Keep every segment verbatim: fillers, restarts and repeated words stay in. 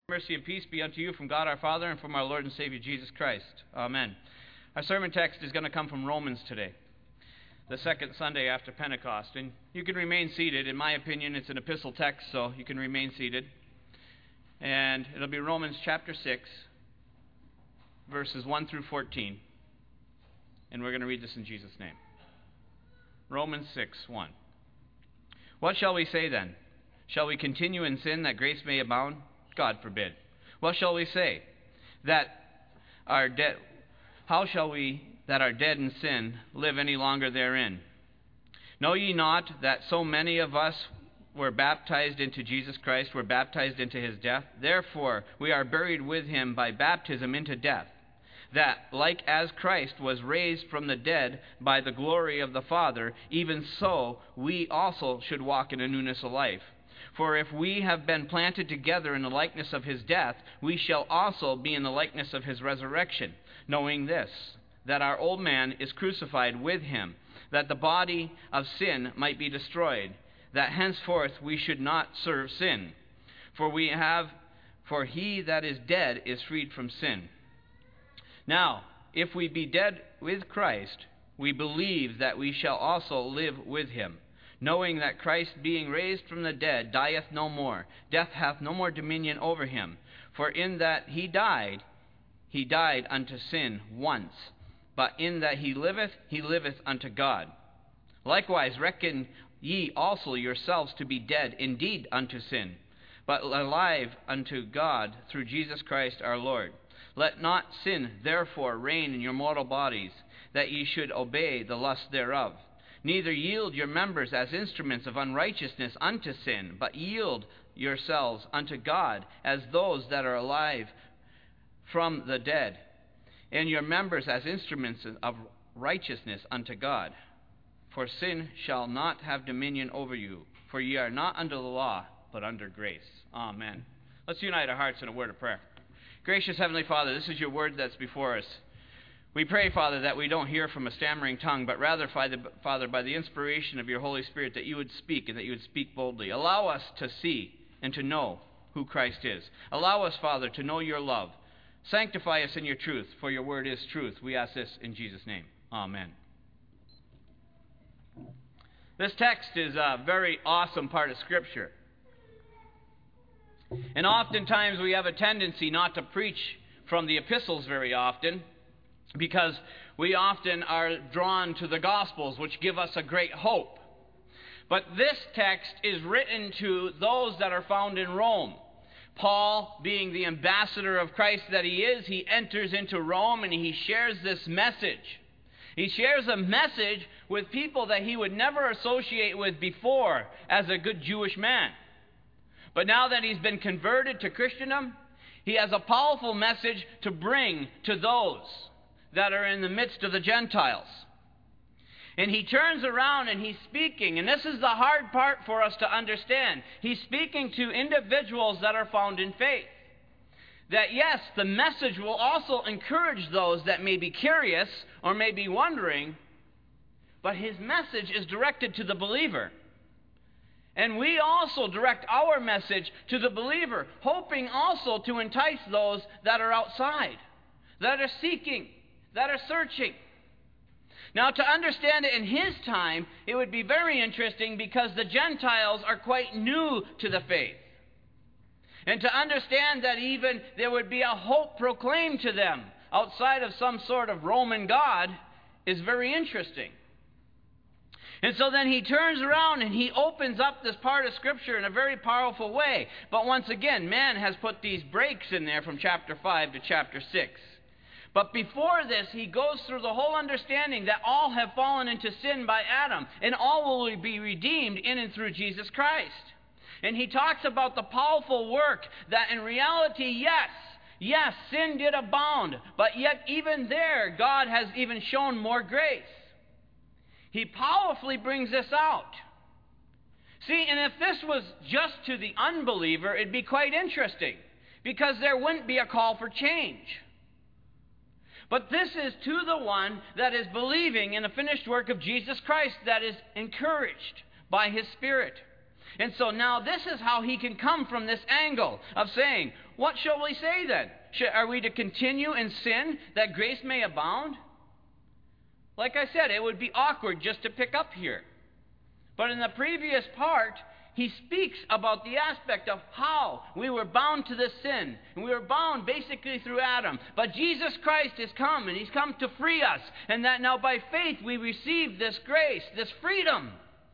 Mercy and peace be unto you from God our Father and from our Lord and Savior Jesus Christ. Amen. Our sermon text is going to come from Romans today, the second Sunday after Pentecost. And you can remain seated. In my opinion, it's an epistle text, so you can remain seated. And it'll be Romans chapter six, verses one through fourteen. And we're going to read this in Jesus' name. Romans six, one. What shall we say then? Shall we continue in sin that grace may abound? God forbid. What shall we say? That are dead. How shall we that are dead in sin live any longer therein? Know ye not that so many of us were baptized into Jesus Christ, were baptized into his death? Therefore we are buried with him by baptism into death, that like as Christ was raised from the dead by the glory of the Father, even so we also should walk in a newness of life. For if we have been planted together in the likeness of his death, we shall also be in the likeness of his resurrection, knowing this, that our old man is crucified with him, that the body of sin might be destroyed, that henceforth we should not serve sin. For we have, for he that is dead is freed from sin. Now, if we be dead with Christ, we believe that we shall also live with him, knowing that Christ, being raised from the dead, dieth no more. Death hath no more dominion over him. For in that he died, he died unto sin once. But in that he liveth, he liveth unto God. Likewise reckon ye also yourselves to be dead indeed unto sin, but alive unto God through Jesus Christ our Lord. Let not sin therefore reign in your mortal bodies, that ye should obey the lust thereof. Neither yield your members as instruments of unrighteousness unto sin, but yield yourselves unto God as those that are alive from the dead, and your members as instruments of righteousness unto God. For sin shall not have dominion over you, for ye are not under the law, but under grace. Amen. Let's unite our hearts in a word of prayer. Gracious Heavenly Father, this is your word that's before us. We pray, Father, that we don't hear from a stammering tongue, but rather, Father, by the inspiration of your Holy Spirit, that you would speak and that you would speak boldly. Allow us to see and to know who Christ is. Allow us, Father, to know your love. Sanctify us in your truth, for your word is truth. We ask this in Jesus' name. Amen. This text is a very awesome part of Scripture. And oftentimes we have a tendency not to preach from the epistles very often, because we often are drawn to the Gospels, which give us a great hope. But this text is written to those that are found in Rome. Paul, being the ambassador of Christ that he is, he enters into Rome and he shares this message. He shares a message with people that he would never associate with before as a good Jewish man. But now that he's been converted to Christendom, he has a powerful message to bring to those that are in the midst of the Gentiles. And he turns around and he's speaking, and this is the hard part for us to understand. He's speaking to individuals that are found in faith. That yes, the message will also encourage those that may be curious or may be wondering, but his message is directed to the believer. And we also direct our message to the believer, hoping also to entice those that are outside, that are seeking, that are searching. Now, to understand it in his time, it would be very interesting because the Gentiles are quite new to the faith. And to understand that even there would be a hope proclaimed to them outside of some sort of Roman God is very interesting. And so then he turns around and he opens up this part of Scripture in a very powerful way. But once again, man has put these breaks in there from chapter five to chapter six. But before this, he goes through the whole understanding that all have fallen into sin by Adam, and all will be redeemed in and through Jesus Christ. And he talks about the powerful work that in reality, yes, yes, sin did abound, but yet even there, God has even shown more grace. He powerfully brings this out. See, and if this was just to the unbeliever, it'd be quite interesting, because there wouldn't be a call for change. But this is to the one that is believing in the finished work of Jesus Christ, that is encouraged by his Spirit. And so now this is how he can come from this angle of saying, what shall we say then? Should, are we to continue in sin that grace may abound? Like I said, it would be awkward just to pick up here. But in the previous part, he speaks about the aspect of how we were bound to this sin. And we were bound basically through Adam. But Jesus Christ has come, and he's come to free us. And that now by faith we receive this grace, this freedom.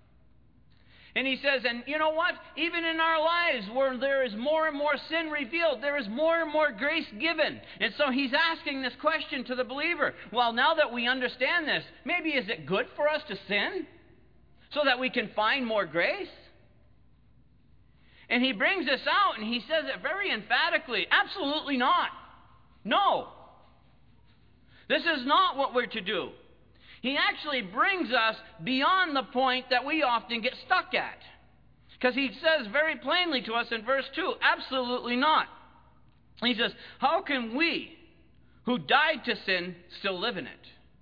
And he says, and you know what? Even in our lives where there is more and more sin revealed, there is more and more grace given. And so he's asking this question to the believer. Well, now that we understand this, maybe is it good for us to sin so that we can find more grace? And he brings this out and he says it very emphatically. Absolutely not. No. This is not what we're to do. He actually brings us beyond the point that we often get stuck at. Because he says very plainly to us in verse two, absolutely not. He says, how can we who died to sin still live in it?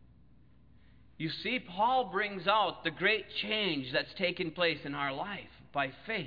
You see, Paul brings out the great change that's taken place in our life by faith.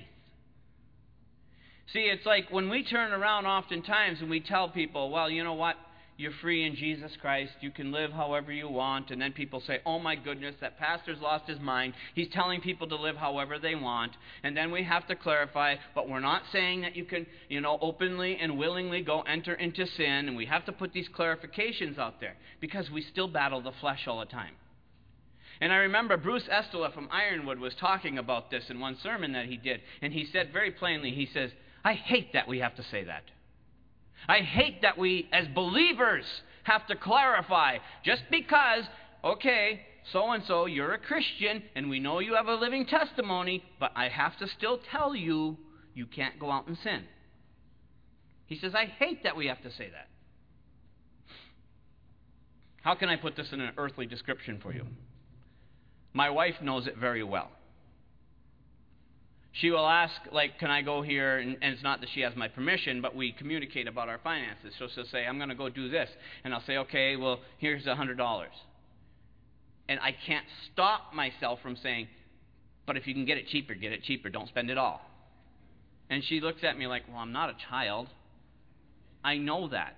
See, it's like when we turn around oftentimes and we tell people, well, you know what? You're free in Jesus Christ. You can live however you want. And then people say, oh my goodness, that pastor's lost his mind. He's telling people to live however they want. And then we have to clarify, but we're not saying that you can, you know, openly and willingly go enter into sin. And we have to put these clarifications out there because we still battle the flesh all the time. And I remember Bruce Estela from Ironwood was talking about this in one sermon that he did. And he said very plainly, he says, I hate that we have to say that. I hate that we, as believers, have to clarify. Just because, okay, so-and-so, you're a Christian, and we know you have a living testimony, but I have to still tell you, you can't go out and sin. He says, I hate that we have to say that. How can I put this in an earthly description for you? My wife knows it very well. She will ask, like, can I go here? And, and it's not that she has my permission, but we communicate about our finances. So she'll say, I'm going to go do this. And I'll say, okay, well, here's one hundred dollars. And I can't stop myself from saying, but if you can get it cheaper, get it cheaper. Don't spend it all. And she looks at me like, well, I'm not a child. I know that.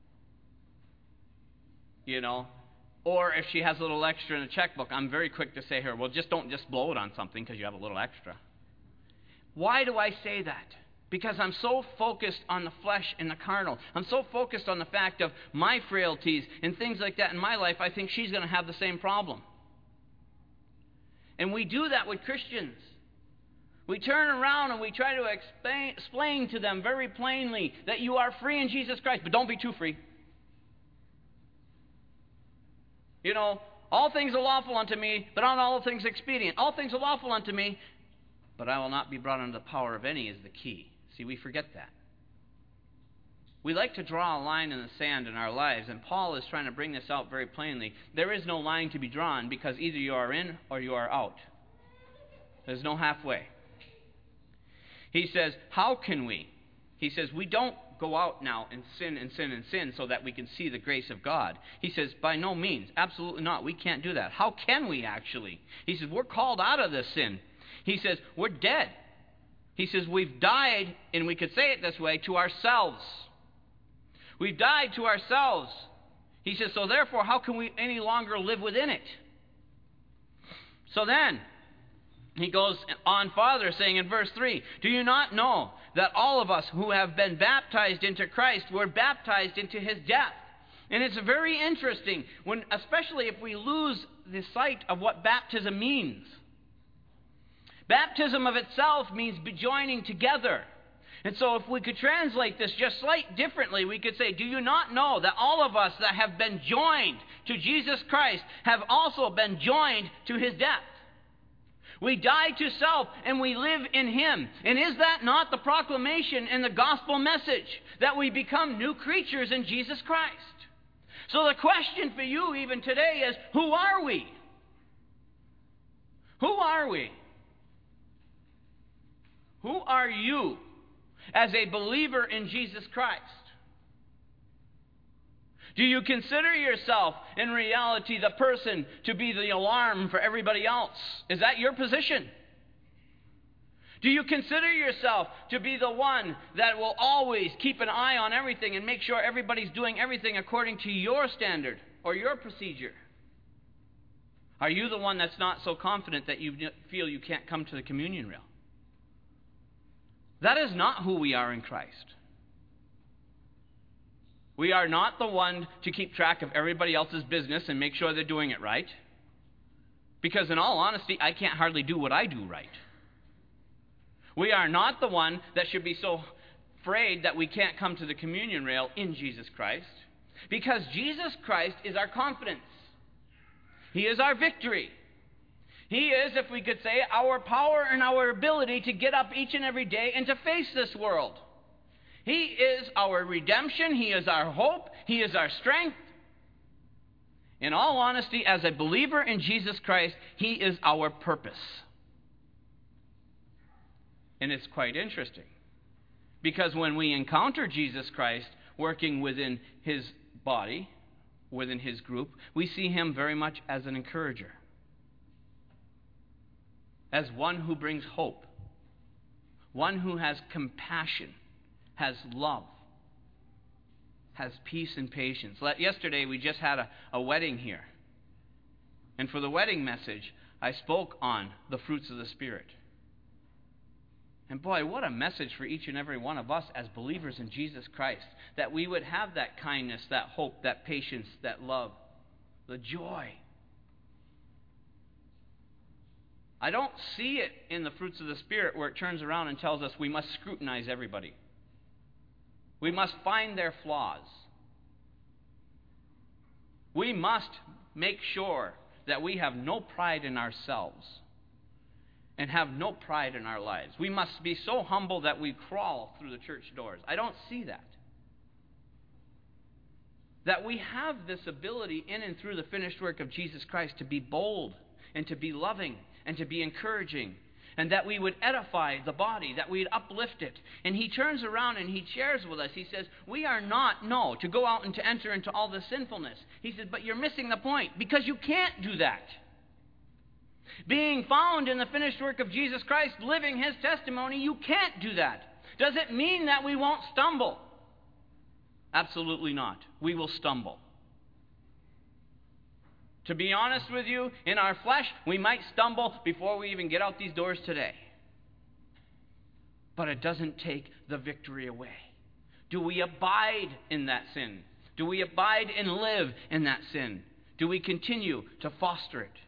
You know? Or if she has a little extra in a checkbook, I'm very quick to say to her, well, just don't just blow it on something because you have a little extra. Why do I say that? Because I'm so focused on the flesh and the carnal. I'm so focused on the fact of my frailties and things like that in my life, I think she's going to have the same problem. And we do that with Christians. We turn around and we try to explain, explain to them very plainly that you are free in Jesus Christ, but don't be too free. You know, all things are lawful unto me, but not all things expedient. All things are lawful unto me, but I will not be brought under the power of any is the key. See, we forget that. We like to draw a line in the sand in our lives, and Paul is trying to bring this out very plainly. There is no line to be drawn because either you are in or you are out. There's no halfway. He says, how can we? He says, we don't go out now and sin and sin and sin so that we can see the grace of God. He says, by no means, absolutely not. We can't do that. How can we actually? He says, we're called out of this sin. He says, we're dead. He says, we've died, and we could say it this way, to ourselves. We've died to ourselves. He says, so therefore, how can we any longer live within it? So then, he goes on farther, saying in verse three, do you not know that all of us who have been baptized into Christ were baptized into his death? And it's very interesting, when, especially if we lose the sight of what baptism means. Baptism of itself means joining together. And so if we could translate this just slightly differently, we could say, do you not know that all of us that have been joined to Jesus Christ have also been joined to his death? We die to self and we live in him. And is that not the proclamation in the gospel message? That we become new creatures in Jesus Christ. So the question for you even today is, who are we? Who are we? Who are you as a believer in Jesus Christ? Do you consider yourself in reality the person to be the alarm for everybody else? Is that your position? Do you consider yourself to be the one that will always keep an eye on everything and make sure everybody's doing everything according to your standard or your procedure? Are you the one that's not so confident that you feel you can't come to the communion rail? That is not who we are in Christ. We are not the one to keep track of everybody else's business and make sure they're doing it right. Because in all honesty, I can't hardly do what I do right. We are not the one that should be so afraid that we can't come to the communion rail in Jesus Christ. Because Jesus Christ is our confidence. He is our victory. He is, if we could say, our power and our ability to get up each and every day and to face this world. He is our redemption. He is our hope. He is our strength. In all honesty, as a believer in Jesus Christ, He is our purpose. And it's quite interesting. Because when we encounter Jesus Christ working within His body, within His group, we see Him very much as an encourager. As one who brings hope. One who has compassion, has love, has peace and patience. Yesterday we just had a, a wedding here. And for the wedding message, I spoke on the fruits of the Spirit. And boy, what a message for each and every one of us as believers in Jesus Christ. That we would have that kindness, that hope, that patience, that love, the joy. I don't see it in the fruits of the Spirit where it turns around and tells us we must scrutinize everybody. We must find their flaws. We must make sure that we have no pride in ourselves and have no pride in our lives. We must be so humble that we crawl through the church doors. I don't see that. That we have this ability in and through the finished work of Jesus Christ to be bold and to be loving and to be encouraging, and that we would edify the body, that we'd uplift it. And He turns around and He shares with us. He says, we are not, no, to go out and to enter into all the sinfulness. He says, but you're missing the point, because you can't do that. Being found in the finished work of Jesus Christ, living His testimony, you can't do that. Does it mean that we won't stumble? Absolutely not. We will stumble. To be honest with you, in our flesh, we might stumble before we even get out these doors today. But it doesn't take the victory away. Do we abide in that sin? Do we abide and live in that sin? Do we continue to foster it?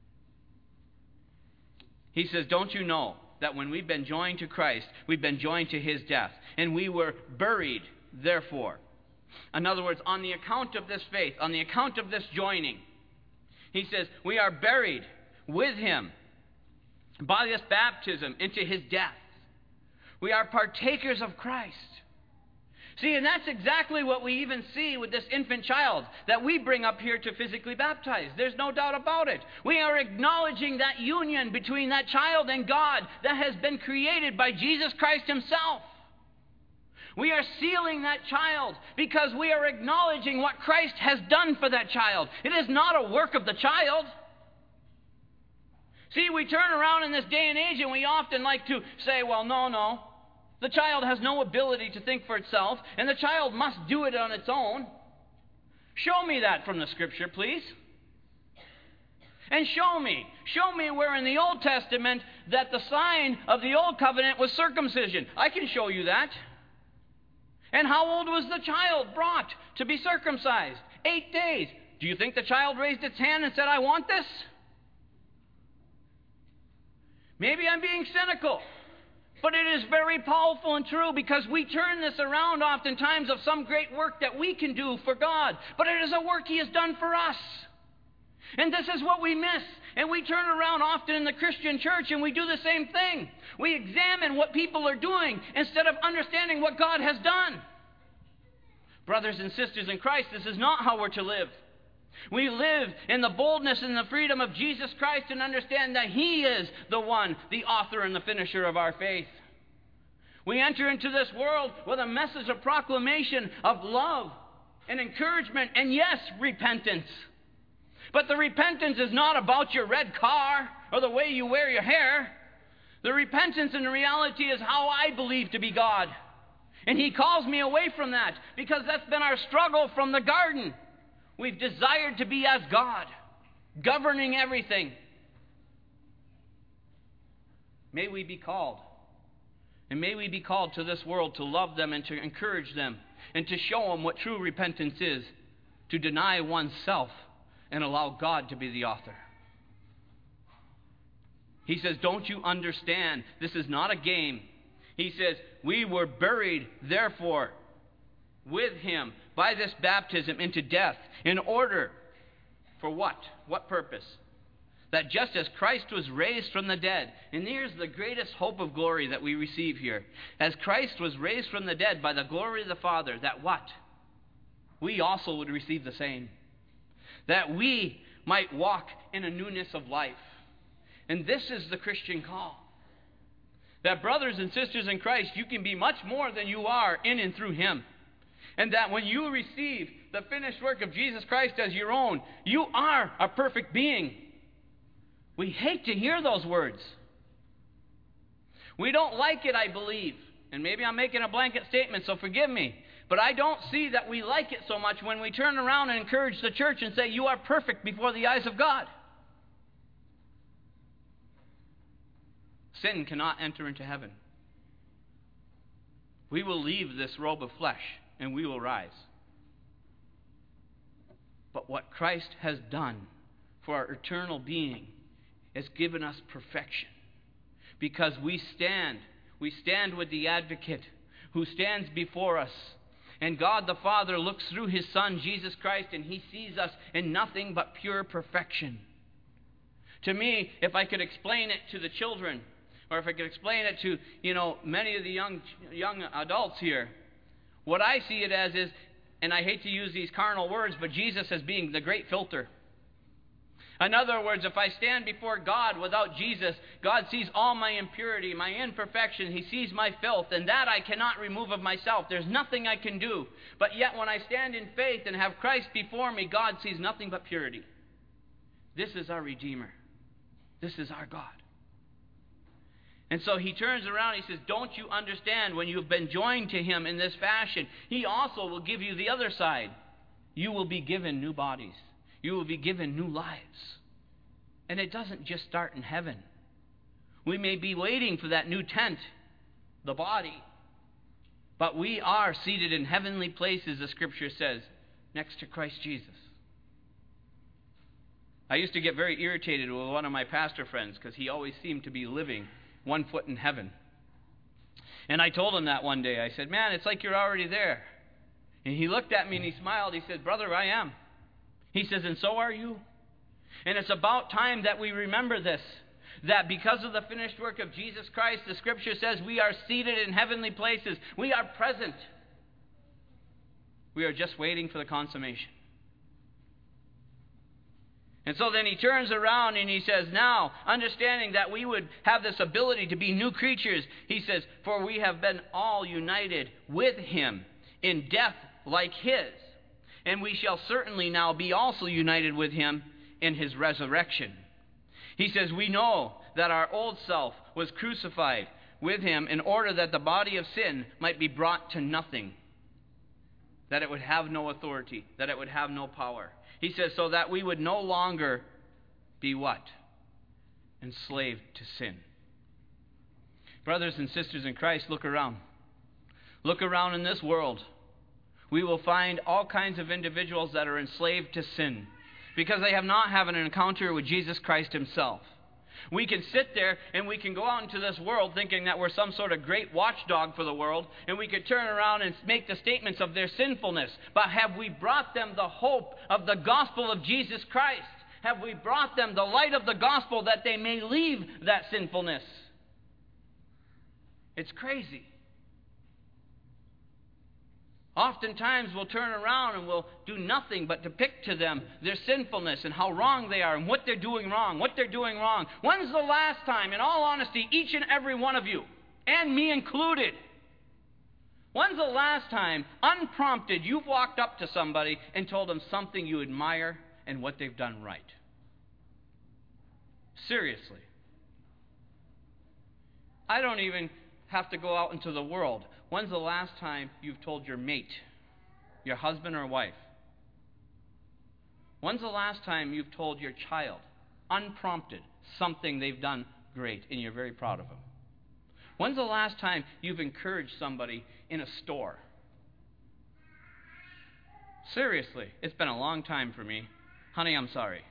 He says, don't you know that when we've been joined to Christ, we've been joined to His death, and we were buried, therefore. In other words, on the account of this faith, on the account of this joining, He says, we are buried with Him by this baptism into His death. We are partakers of Christ. See, and that's exactly what we even see with this infant child that we bring up here to physically baptize. There's no doubt about it. We are acknowledging that union between that child and God that has been created by Jesus Christ Himself. We are sealing that child because we are acknowledging what Christ has done for that child. It is not a work of the child. See, we turn around in this day and age and we often like to say, well, no, no. The child has no ability to think for itself, and the child must do it on its own. Show me that from the Scripture, please. And show me, show me where in the Old Testament that the sign of the Old Covenant was circumcision. I can show you that. And how old was the child brought to be circumcised? Eight days. Do you think the child raised its hand and said, I want this? Maybe I'm being cynical. But it is very powerful and true because we turn this around oftentimes of some great work that we can do for God. But it is a work He has done for us. And this is what we miss. And we turn around often in the Christian church and we do the same thing. We examine what people are doing instead of understanding what God has done. Brothers and sisters in Christ, this is not how we're to live. We live in the boldness and the freedom of Jesus Christ and understand that He is the one, the author and the finisher of our faith. We enter into this world with a message of proclamation of love and encouragement and, yes, repentance. But the repentance is not about your red car or the way you wear your hair. The repentance in reality is how I believe to be God. And He calls me away from that because that's been our struggle from the garden. We've desired to be as God, governing everything. May we be called. And may we be called to this world to love them and to encourage them and to show them what true repentance is, to deny oneself and allow God to be the author. He says, don't you understand? This is not a game. He says, we were buried, therefore, with Him by this baptism into death, in order, for what? What purpose? That just as Christ was raised from the dead, and here's the greatest hope of glory that we receive here. As Christ was raised from the dead by the glory of the Father, that what? We also would receive the same. That we might walk in a newness of life. And this is the Christian call. That brothers and sisters in Christ, you can be much more than you are in and through Him. And that when you receive the finished work of Jesus Christ as your own, you are a perfect being. We hate to hear those words. We don't like it, I believe. And maybe I'm making a blanket statement, so forgive me. But I don't see that we like it so much when we turn around and encourage the church and say, you are perfect before the eyes of God. Sin cannot enter into heaven. We will leave this robe of flesh and we will rise. But what Christ has done for our eternal being has given us perfection. Because we stand, we stand with the advocate who stands before us. And God the Father looks through His Son, Jesus Christ, and He sees us in nothing but pure perfection. To me, if I could explain it to the children, or if I could explain it to, you know, many of the young young adults here, what I see it as is, and I hate to use these carnal words, but Jesus as being the great filter. In other words, if I stand before God without Jesus, God sees all my impurity, my imperfection. He sees my filth, and that I cannot remove of myself. There's nothing I can do. But yet when I stand in faith and have Christ before me, God sees nothing but purity. This is our Redeemer. This is our God. And so He turns around and He says, don't you understand when you've been joined to Him in this fashion, He also will give you the other side. You will be given new bodies. You will be given new lives. And it doesn't just start in heaven. We may be waiting for that new tent, the body. But we are seated in heavenly places, the Scripture says, next to Christ Jesus. I used to get very irritated with one of my pastor friends because he always seemed to be living one foot in heaven. And I told him that one day. I said, man, it's like you're already there. And he looked at me and he smiled. He said, brother, I am. He says, and so are you. And it's about time that we remember this. That because of the finished work of Jesus Christ, the Scripture says we are seated in heavenly places. We are present. We are just waiting for the consummation. And so then He turns around and He says, now, understanding that we would have this ability to be new creatures, He says, for we have been all united with Him in death like His. And we shall certainly now be also united with Him in His resurrection. He says, we know that our old self was crucified with Him in order that the body of sin might be brought to nothing. That it would have no authority, that it would have no power. He says, so that we would no longer be what? Enslaved to sin. Brothers and sisters in Christ, look around. Look around in this world. We will find all kinds of individuals that are enslaved to sin because they have not had an encounter with Jesus Christ Himself. We can sit there and we can go out into this world thinking that we're some sort of great watchdog for the world, and we could turn around and make the statements of their sinfulness. But have we brought them the hope of the gospel of Jesus Christ? Have we brought them the light of the gospel that they may leave that sinfulness? It's crazy. Oftentimes we'll turn around and we'll do nothing but depict to them their sinfulness and how wrong they are and what they're doing wrong, what they're doing wrong. When's the last time, in all honesty, each and every one of you, and me included, when's the last time, unprompted, you've walked up to somebody and told them something you admire and what they've done right? Seriously. I don't even have to go out into the world. When's the last time you've told your mate, your husband or wife? When's the last time you've told your child, unprompted, something they've done great and you're very proud of them? When's the last time you've encouraged somebody in a store? Seriously, it's been a long time for me. Honey, I'm sorry.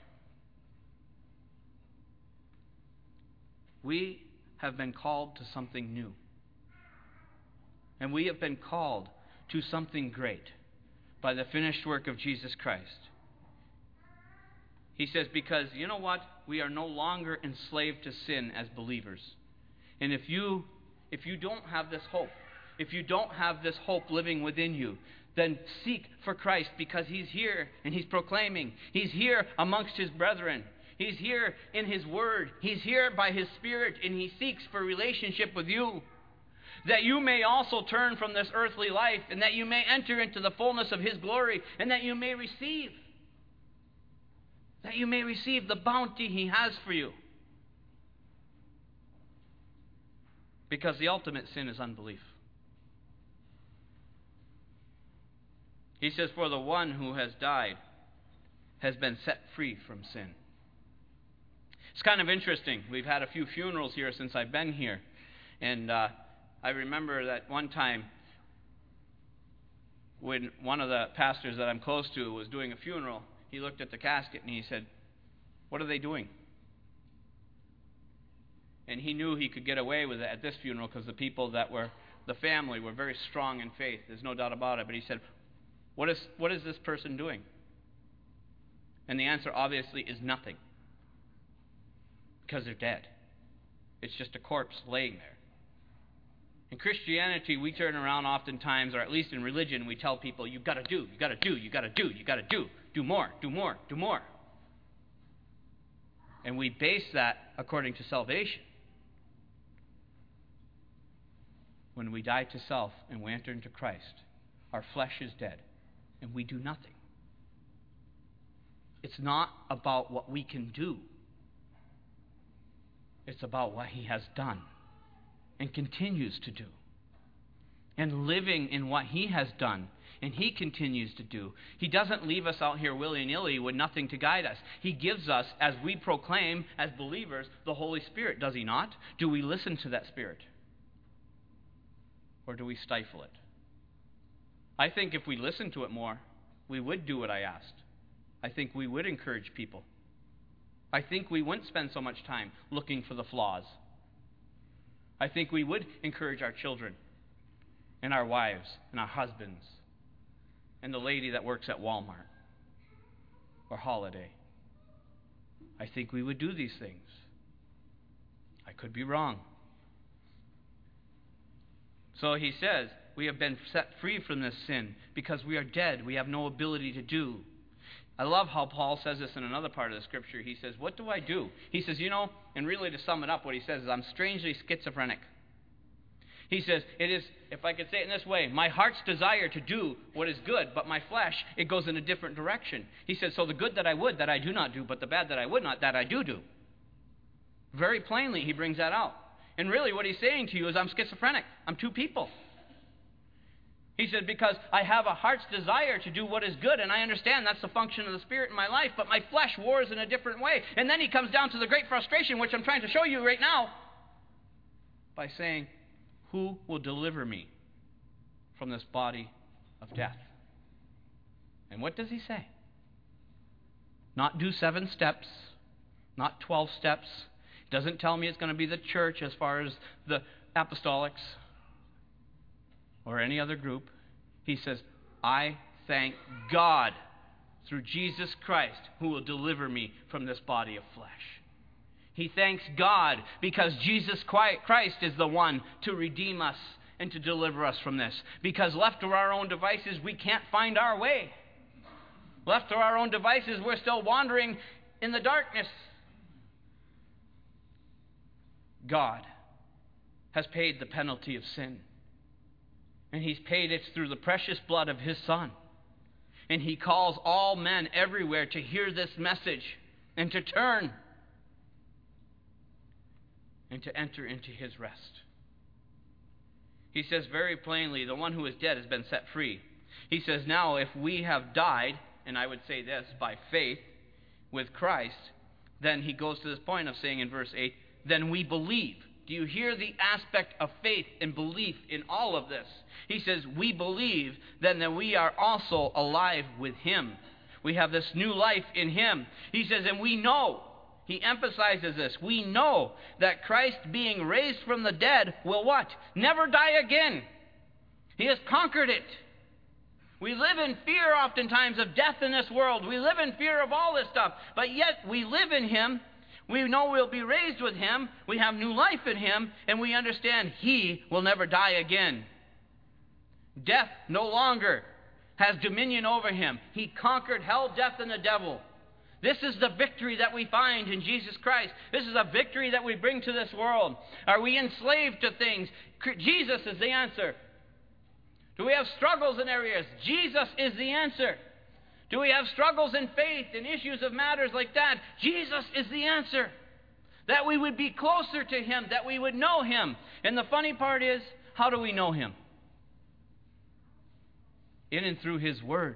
We have been called to something new. And we have been called to something great by the finished work of Jesus Christ. He says, because you know what? We are no longer enslaved to sin as believers. And if you if you don't have this hope, if you don't have this hope living within you, then seek for Christ, because He's here and He's proclaiming. He's here amongst His brethren. He's here in His Word. He's here by His Spirit, and He seeks for relationship with you, that you may also turn from this earthly life, and that you may enter into the fullness of His glory, and that you may receive, that you may receive the bounty He has for you. Because the ultimate sin is unbelief. He says, for the one who has died has been set free from sin. It's kind of interesting. We've had a few funerals here since I've been here. And uh, I remember that one time when one of the pastors that I'm close to was doing a funeral, he looked at the casket and he said, what are they doing? And he knew he could get away with it at this funeral because the people that were, the family were very strong in faith. There's no doubt about it. But he said, what is, what is this person doing? And the answer obviously is nothing. Because they're dead. It's just a corpse laying there. In Christianity, we turn around oftentimes, or at least in religion, we tell people, you've got to do, you've got to do, you've got to do, you've got to do. Do more, do more, do more. And we base that according to salvation. When we die to self and we enter into Christ, our flesh is dead and we do nothing. It's not about what we can do. It's about what He has done and continues to do. And living in what He has done and He continues to do. He doesn't leave us out here willy-nilly with nothing to guide us. He gives us, as we proclaim as believers, the Holy Spirit, does He not? Do we listen to that Spirit? Or do we stifle it? I think if we listened to it more, we would do what I asked. I think we would encourage people. I think we wouldn't spend so much time looking for the flaws. I think we would encourage our children and our wives and our husbands and the lady that works at Walmart or Holiday. I think we would do these things. I could be wrong. So he says, we have been set free from this sin because we are dead. We have no ability to do. I love how Paul says this in another part of the Scripture. He says, what do I do? He says, you know, and really to sum it up, what he says is, I'm strangely schizophrenic. He says, it is, if I could say it in this way, my heart's desire to do what is good, but my flesh, it goes in a different direction. He says, so the good that I would, that I do not do, but the bad that I would not, that I do do. Very plainly, he brings that out. And really what he's saying to you is, I'm schizophrenic. I'm two people. He said, because I have a heart's desire to do what is good, and I understand that's the function of the Spirit in my life, but my flesh wars in a different way. And then he comes down to the great frustration, which I'm trying to show you right now, by saying, who will deliver me from this body of death? And what does he say? Not do seven steps, not twelve steps. It doesn't tell me it's going to be the church as far as the apostolics or any other group. He says, I thank God through Jesus Christ who will deliver me from this body of flesh. He thanks God because Jesus Christ is the one to redeem us and to deliver us from this. Because left to our own devices, we can't find our way. Left to our own devices, we're still wandering in the darkness. God has paid the penalty of sin. And He's paid it through the precious blood of His Son. And He calls all men everywhere to hear this message and to turn and to enter into His rest. He says very plainly, the one who is dead has been set free. He says, now if we have died, and I would say this, by faith with Christ, then he goes to this point of saying in verse eight, then we believe. Do you hear the aspect of faith and belief in all of this? He says, we believe then that we are also alive with him. We have this new life in him. He says, and we know, he emphasizes this, we know that Christ being raised from the dead will what? Never die again. He has conquered it. We live in fear oftentimes of death in this world. We live in fear of all this stuff. But yet we live in him. We know we'll be raised with him. We have new life in him. And we understand he will never die again. Death no longer has dominion over him. He conquered hell, death, and the devil. This is the victory that we find in Jesus Christ. This is a victory that we bring to this world. Are we enslaved to things? Jesus is the answer. Do we have struggles in areas? Jesus is the answer. Do we have struggles in faith and issues of matters like that? Jesus is the answer. That we would be closer to him, that we would know him. And the funny part is, how do we know him? In and through his word.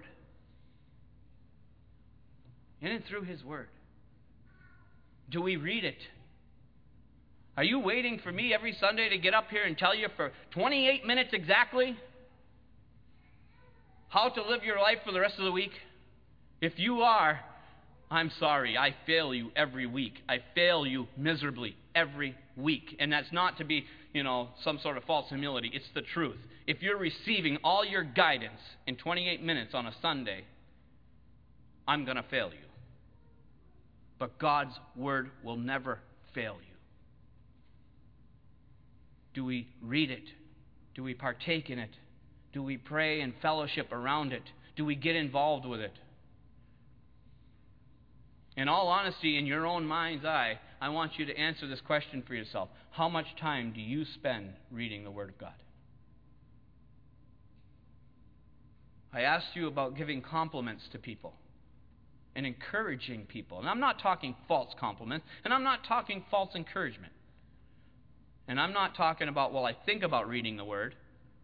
In and through his word. Do we read it? Are you waiting for me every Sunday to get up here and tell you for twenty-eight minutes exactly how to live your life for the rest of the week? If you are, I'm sorry. I fail you every week. I fail you miserably every week. And that's not to be, you know, some sort of false humility. It's the truth. If you're receiving all your guidance in twenty-eight minutes on a Sunday, I'm going to fail you. But God's word will never fail you. Do we read it? Do we partake in it? Do we pray and fellowship around it? Do we get involved with it? In all honesty, in your own mind's eye, I want you to answer this question for yourself. How much time do you spend reading the Word of God? I asked you about giving compliments to people and encouraging people. And I'm not talking false compliments, and I'm not talking false encouragement. And I'm not talking about, well, I think about reading the Word.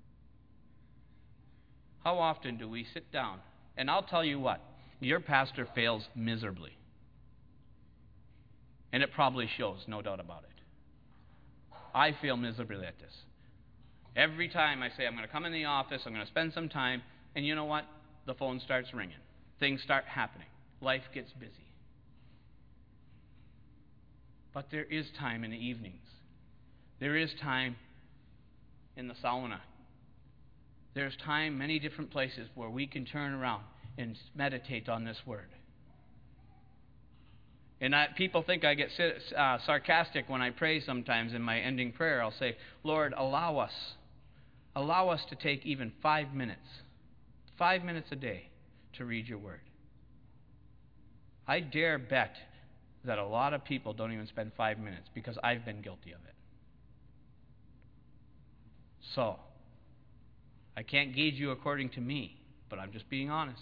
How often do we sit down? And I'll tell you what, your pastor fails miserably. And it probably shows, no doubt about it. I fail miserably at this. Every time I say I'm going to come in the office, I'm going to spend some time, and you know what? The phone starts ringing. Things start happening. Life gets busy. But there is time in the evenings. There is time in the sauna. There's time, many different places where we can turn around and meditate on this word. And I, people think I get uh, sarcastic when I pray sometimes in my ending prayer. I'll say, Lord, allow us, allow us to take even five minutes, five minutes a day to read your word. I dare bet that a lot of people don't even spend five minutes because I've been guilty of it. So, I can't gauge you according to me, but I'm just being honest.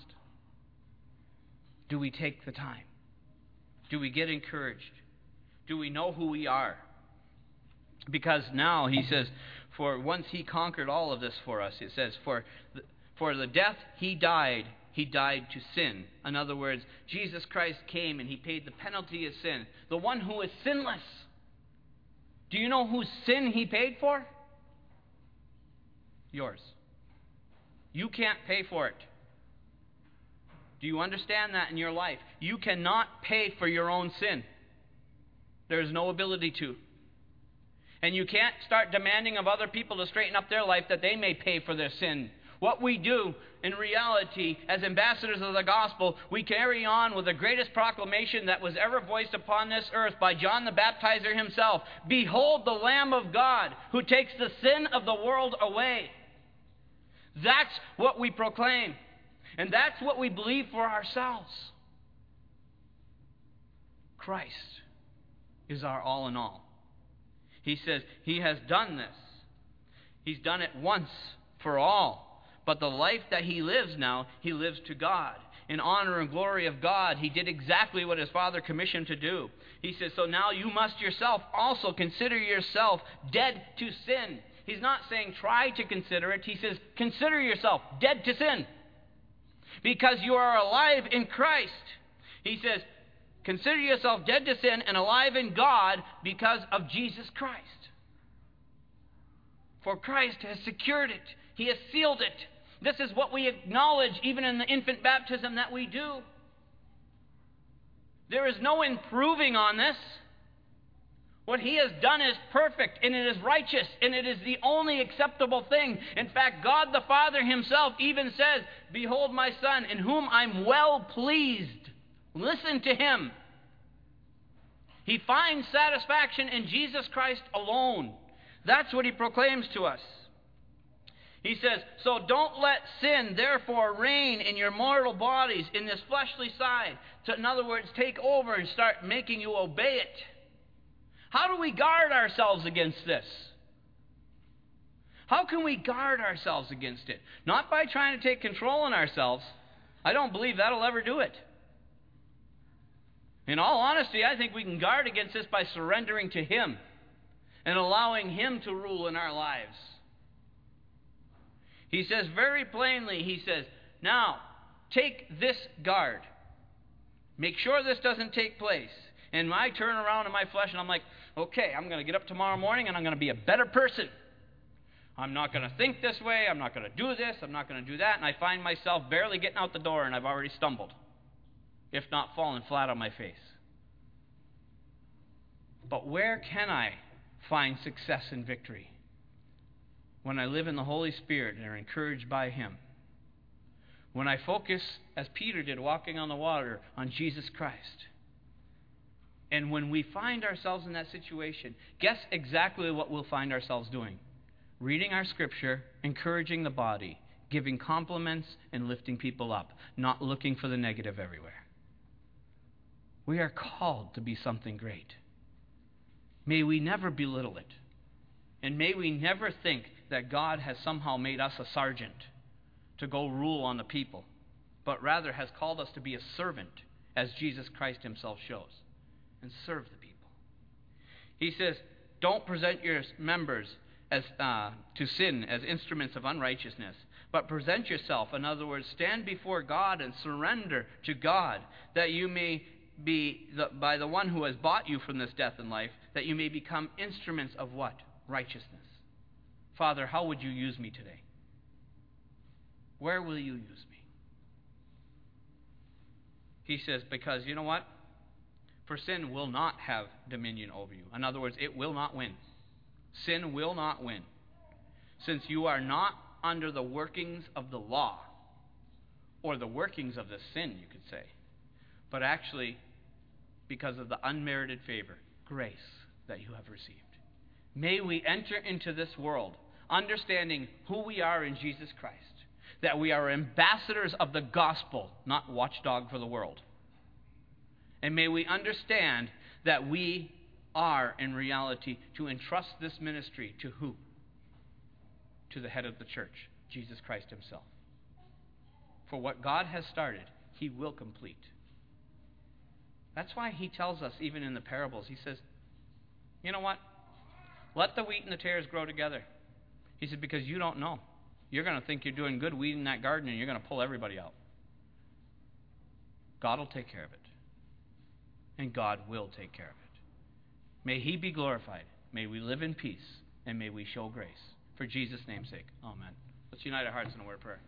Do we take the time? Do we get encouraged? Do we know who we are? Because now he says, for once he conquered all of this for us, it says, for the, for the death he died, he died to sin. In other words, Jesus Christ came and he paid the penalty of sin. The one who is sinless. Do you know whose sin he paid for? Yours. You can't pay for it. Do you understand that in your life? You cannot pay for your own sin. There is no ability to. And you can't start demanding of other people to straighten up their life that they may pay for their sin. What we do in reality as ambassadors of the gospel, we carry on with the greatest proclamation that was ever voiced upon this earth by John the Baptizer himself. Behold the Lamb of God who takes the sin of the world away. That's what we proclaim. And that's what we believe for ourselves. Christ is our all in all. He says he has done this. He's done it once for all. But the life that he lives now, he lives to God. In honor and glory of God, he did exactly what his Father commissioned to do. He says, so now you must yourself also consider yourself dead to sin. He's not saying try to consider it. He says consider yourself dead to sin because you are alive in Christ. He says consider yourself dead to sin and alive in God because of Jesus Christ. For Christ has secured it. He has sealed it. This is what we acknowledge even in the infant baptism that we do. There is no improving on this. What He has done is perfect, and it is righteous, and it is the only acceptable thing. In fact, God the Father Himself even says, behold my Son, in whom I'm well pleased. Listen to Him. He finds satisfaction in Jesus Christ alone. That's what He proclaims to us. He says, so don't let sin, therefore, reign in your mortal bodies, in this fleshly side. To, in other words, take over and start making you obey it. How do we guard ourselves against this? How can we guard ourselves against it? Not by trying to take control on ourselves. I don't believe that'll ever do it. In all honesty, I think we can guard against this by surrendering to Him and allowing Him to rule in our lives. He says very plainly, He says, now, take this guard. Make sure this doesn't take place. And I turn around in my flesh and I'm like, okay, I'm going to get up tomorrow morning and I'm going to be a better person. I'm not going to think this way. I'm not going to do this. I'm not going to do that. And I find myself barely getting out the door and I've already stumbled, if not fallen flat on my face. But where can I find success and victory? When I live in the Holy Spirit and are encouraged by Him. When I focus, as Peter did, walking on the water, on Jesus Christ. And when we find ourselves in that situation, guess exactly what we'll find ourselves doing. Reading our Scripture, encouraging the body, giving compliments, and lifting people up. Not looking for the negative everywhere. We are called to be something great. May we never belittle it. And may we never think that God has somehow made us a sergeant to go rule on the people, but rather has called us to be a servant, as Jesus Christ Himself shows, and serve the people. He says, don't present your members as uh, to sin as instruments of unrighteousness, but present yourself, in other words, stand before God and surrender to God, that you may be, the, by the one who has bought you from this death and life, that you may become instruments of what? Righteousness. Father, how would you use me today? Where will you use me? He says, because you know what? For sin will not have dominion over you. In other words, it will not win. Sin will not win. Since you are not under the workings of the law, or the workings of the sin, you could say, but actually because of the unmerited favor, grace that you have received. May we enter into this world understanding who we are in Jesus Christ, that we are ambassadors of the gospel, not watchdog for the world. And may we understand that we are, in reality, to entrust this ministry to who? To the head of the church, Jesus Christ Himself. For what God has started, He will complete. That's why He tells us, even in the parables, He says, you know what? Let the wheat and the tares grow together. He said, because you don't know. You're going to think you're doing good weeding that garden and you're going to pull everybody out. God will take care of it. And God will take care of it. May He be glorified. May we live in peace. And may we show grace. For Jesus' name's sake. Amen. Let's unite our hearts in a word of prayer.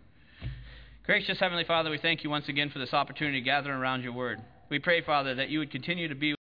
Gracious Heavenly Father, we thank you once again for this opportunity to gather around your word. We pray, Father, that you would continue to be